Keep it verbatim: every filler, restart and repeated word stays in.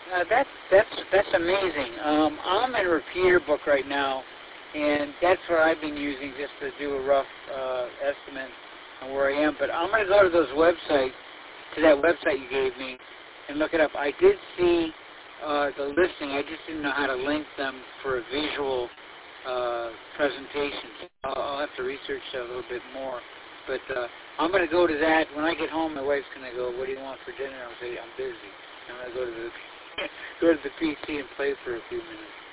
Uh, that's that's that's amazing. Um, I'm in a repeater book right now, and that's what I've been using just to do a rough uh, estimate on where I am. But I'm going to go to those websites, to that website you gave me, and look it up. I did see uh, the listing. I just didn't know how to link them for a visual uh, presentation. I'll, I'll have to research that a little bit more. But uh, I'm going to go to that. When I get home, my wife's going to go, "What do you want for dinner?" I'll say, "I'm busy." I'm going to go to the go to the P C and play for a few minutes.